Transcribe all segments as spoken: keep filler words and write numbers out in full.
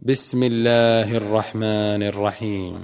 بسم الله الرحمن الرحيم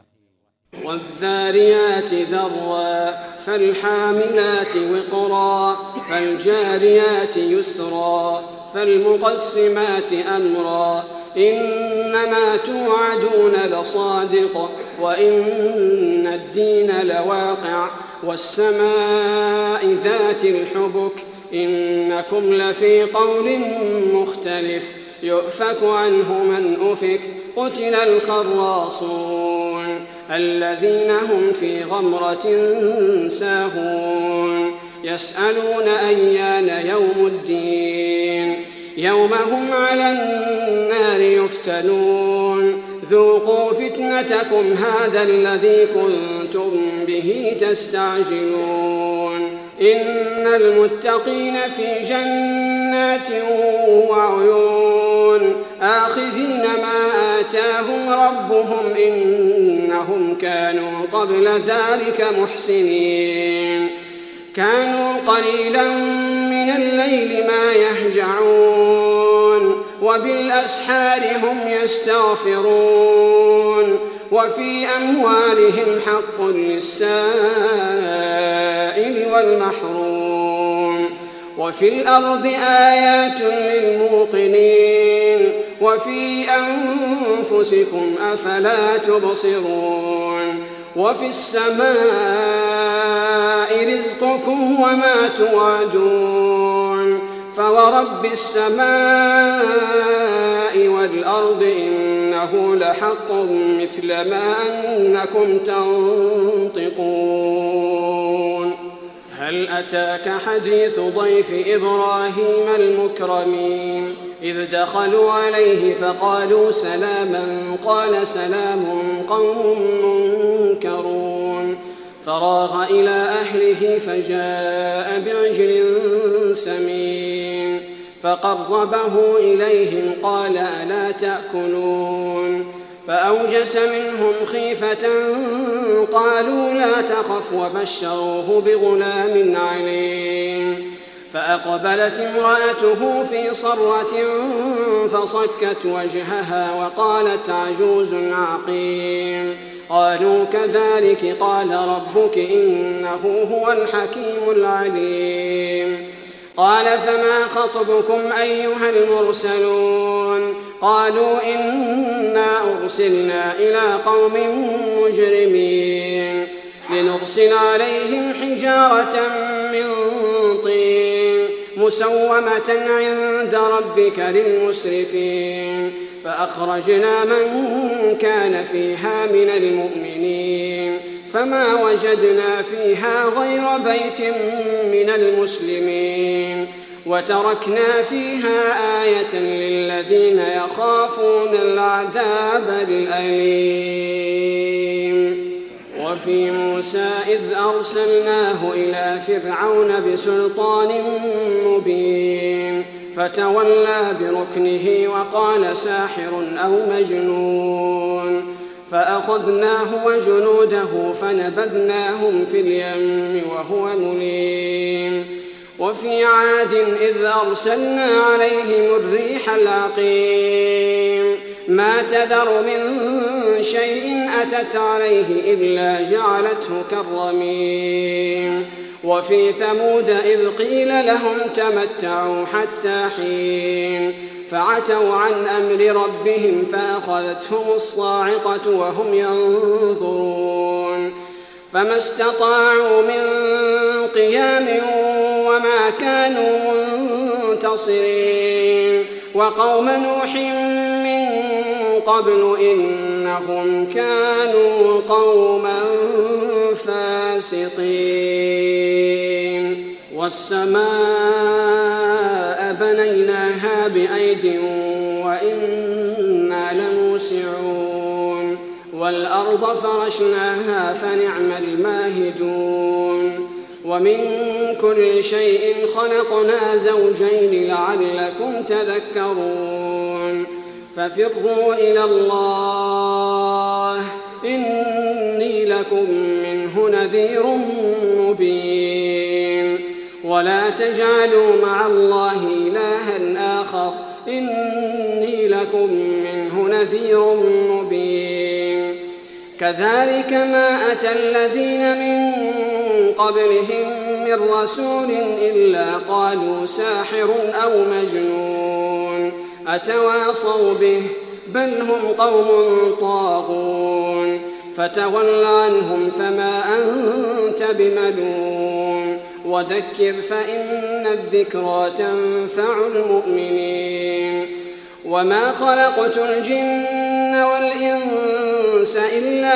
والذاريات ذروا فالحاملات وقرا فالجاريات يسرا فالمقسمات أمرا إنما توعدون لصادق وإن الدين لواقع والسماء ذات الحبك إنكم لفي قول مختلف يؤفك عنه من أفك قتل الخراصون الذين هم في غمرة ساهون يسألون أيان يوم الدين يوم هم على النار يفتنون ذوقوا فتنتكم هذا الذي كنتم به تستعجلون إن المتقين في جنات وعيون آخذين ما آتاهم ربهم إنهم كانوا قبل ذلك محسنين كانوا قليلا من الليل ما يهجعون وبالأسحار هم يستغفرون وفي أموالهم حق للسائل والمحروم وفي الأرض آيات للموقنين وفي أنفسكم أفلا تبصرون وفي السماء رزقكم وما توعدون فورب السماء والأرض إنه لحق مثل ما أنكم تنطقون هل أتاك حديث ضيف إبراهيم المكرمين إذ دخلوا عليه فقالوا سلاما قال سلام قوم منكرون فراغ إلى أهله فجاء بعجل سمين فقربه إليهم قال ألا تأكلون فأوجس منهم خيفة قالوا لا تخف وبشروه بغلام عليم فأقبلت امرأته في صرة فصكت وجهها وقالت عجوز عقيم قالوا كذلك قال ربك إنه هو الحكيم العليم قال فما خطبكم أيها المرسلون قالوا إنا أرسلنا إلى قوم مجرمين لنرسل عليهم حجارة من طين مسومة عند ربك للمسرفين فأخرجنا من كان فيها من المؤمنين فما وجدنا فيها غير بيت من المسلمين وتركنا فيها آية للذين يخافون العذاب الأليم وفي موسى إذ أرسلناه إلى فرعون بسلطان مبين فتولى بركنه وقال ساحر أو مجنون فأخذناه وجنوده فنبذناهم في اليم وهو مليم وفي عاد إذ أرسلنا عليهم الريح العقيم ما تذر من شيء أتت عليه إلا جعلته كالرميم وفي ثمود إذ قيل لهم تمتعوا حتى حين فعتوا عن أمر ربهم فأخذتهم الصاعقة وهم ينظرون فما استطاعوا من قيام وما كانوا منتصرين وقوم نوح من قبل إنهم كانوا قوما فاسقين والسماء بنيناها بأيد وإنا لموسعون والأرض فرشناها فنعم الماهدون ومن كل شيء خلقنا زوجين لعلكم تذكرون ففروا إلى الله إني لكم منه نذير مبين ولا تجعلوا مع الله إلها آخر إني لكم منه نذير مبين كذلك ما أتى الذين من قبلهم من رسول إلا قالوا ساحر أو مجنون أتواصوا به بل هم قوم طاغون فتول عنهم فما أنت بملوم وذكر فإن الذكرى تنفع المؤمنين وما خلقت الجن والإنس إلا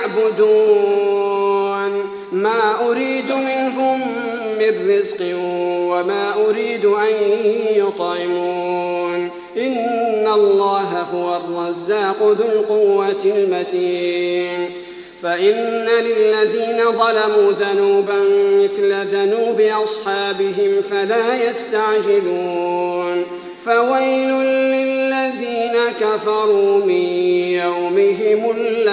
ليعبدون ما أريد منهم من رزق وما أريد أن يطعمون إن الله هو الرزاق ذو القوة المتين فإن للذين ظلموا ذنوبا مثل ذنوب أصحابهم فلا يستعجلون فويل للذين كفروا من يومهم